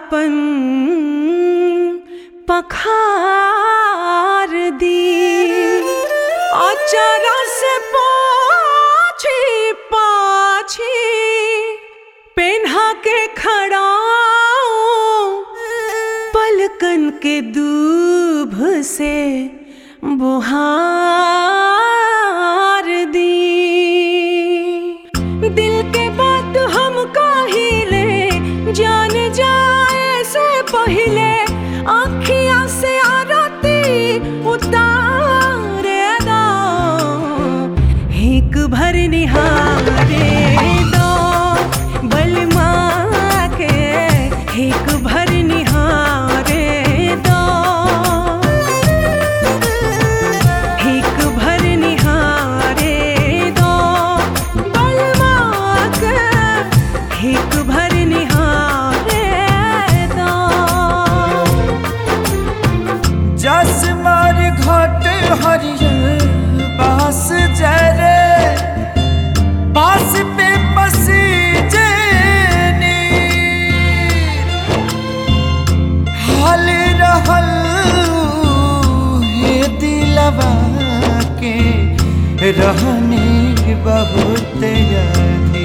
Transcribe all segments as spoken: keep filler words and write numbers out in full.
आपन पखार दी अचारा से पाछी पाछी पेन्हा के खड़ाऊं पलकन के दूभ से बुहार दी। दिल के बात हम काहिले जान जाए से पहिले आँखियाँ से आरती उतारे दो हिक भर निहारे दो बलमा के हिक भर निहारे दो हिक भर निहारे दो बलमा के हिक भर निहारे दो। जस मार घाट हरियर बास जरे बास पे बसी जेनी हाल रहल हे दिलवा के रहने बहुत यादी।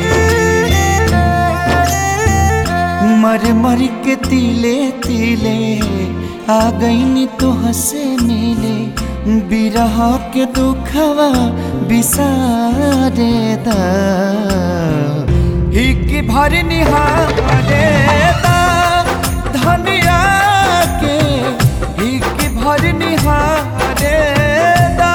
मर मर के तिले तिले आ गईनी तो हंसे मिले बिरह के दुखवा बिसारे दा हिक भर निहारे दा धनिया के हिक भर निहारे दा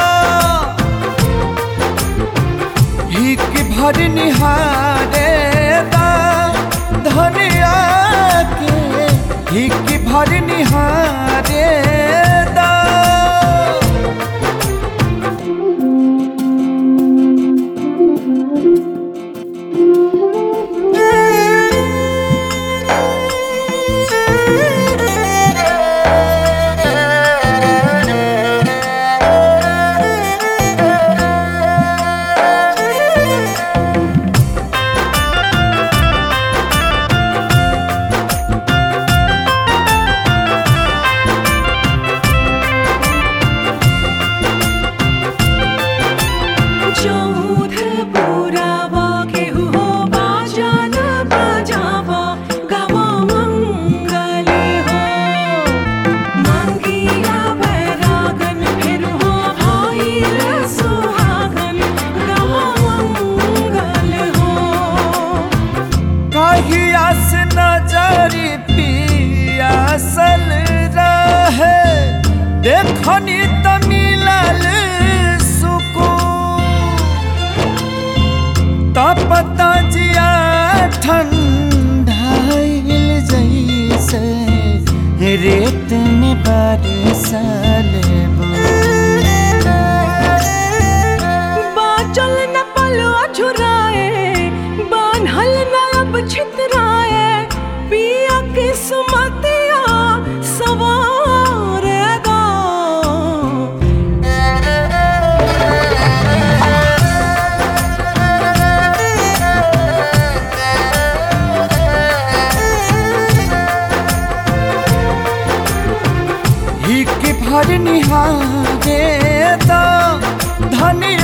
हिक भर निहारे दा धनिया के हिक भर निहारे दा। पियासल रहे देखनी त मिलल सुकून तपता जिया ठंडाइल जैसे रेत में बरसल बाचल न पलो झुराए बान्हल न अब छितराए पिया किस्मतिया सवार दो हिक भर निहारे दो धनिया